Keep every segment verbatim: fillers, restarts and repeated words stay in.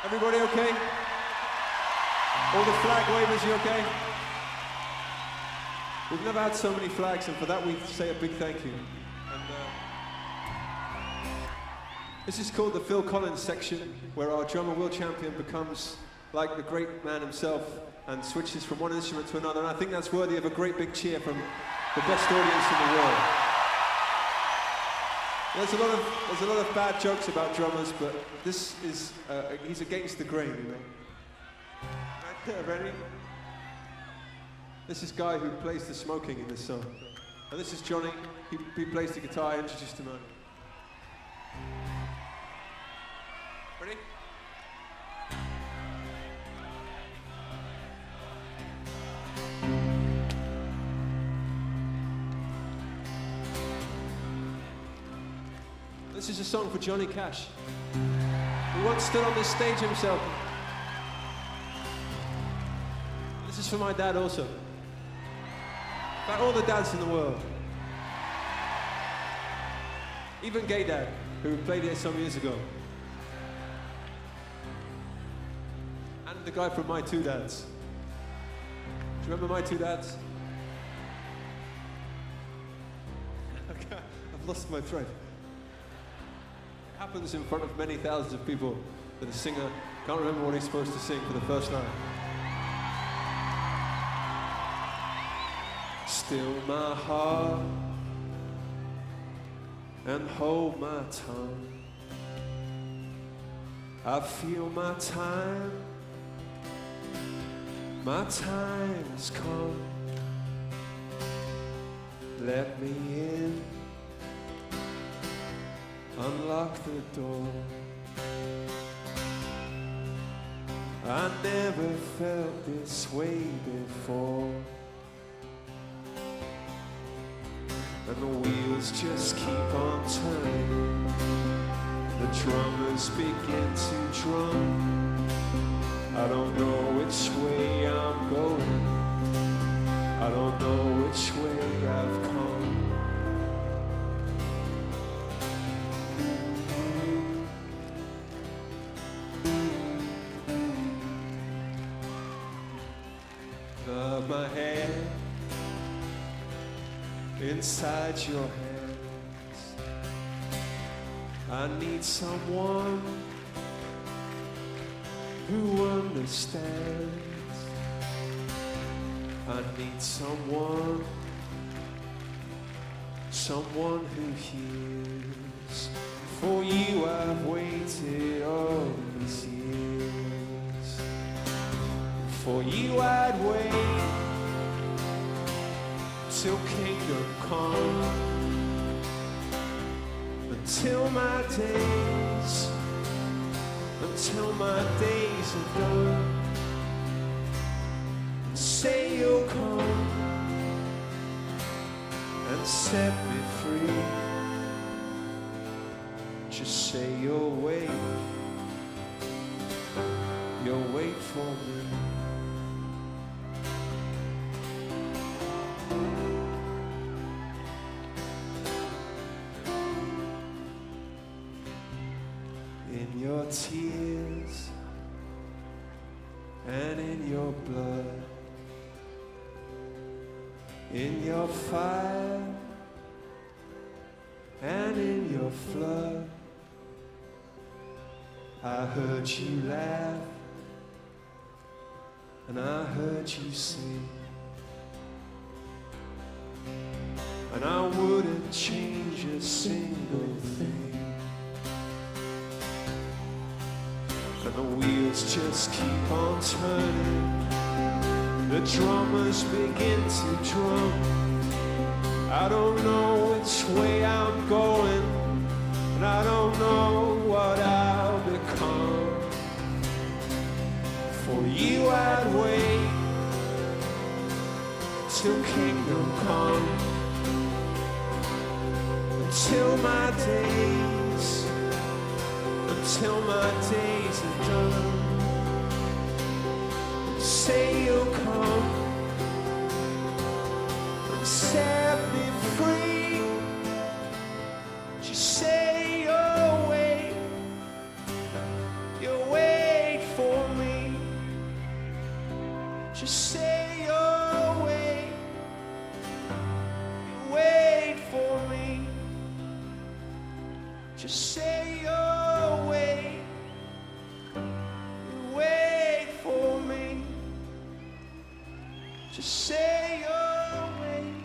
Everybody okay? All the flag wavers, you okay? We've never had so many flags, and for that we say a big thank you. And, uh, this is called the Phil Collins section, where our drummer Will Champion becomes like the great man himself and switches from one instrument to another, and I think that's worthy of a great big cheer from the best audience in the world. There's a lot of there's a lot of bad jokes about drummers, but this is uh, he's against the grain, you know. Ready? This is Guy who plays the smoking in this song, and this is Johnny. He, he plays the guitar. I introduced him earlier. Ready? This is a song for Johnny Cash, who once stood on this stage himself. This is for my dad also. About all the dads in the world. Even Gay Dad, who played here some years ago. And the guy from My Two Dads. Do you remember My Two Dads? Okay, I've lost my thread. Happens in front of many thousands of people that a singer can't remember what he's supposed to sing for the first time. Still my heart and hold my tongue. I feel my time, my time has come. Let me in. Unlock the door. I never felt this way before, and the wheels just keep on turning. The drummers begin to drum. I don't know which way I'm going. I don't know which way I've come. My hand inside your hands. I need someone who understands. I need someone, someone who hears. For you I've waited all these years. For you I'd wait till kingdom come, until my days, until my days are done. Say you'll come and set me free. Just say you'll wait, you'll wait for me. In your tears and in your blood, in your fire and in your flood, I heard you laugh and I heard you sing, and I wouldn't change a single thing. And the wheels just keep on turning. The drummers begin to drum. I don't know which way I'm going, and I don't know what I'll become. For you I'd wait till kingdom come, until my days, until my days are done. Say you'll come and set me free. Just say you'll wait, you'll wait Just say you'll wait. You wait for me. Just say you'll wait. You wait for me. Just say you'll wait.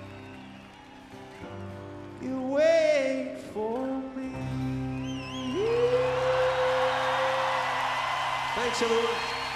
You wait for me. Thanks, everyone.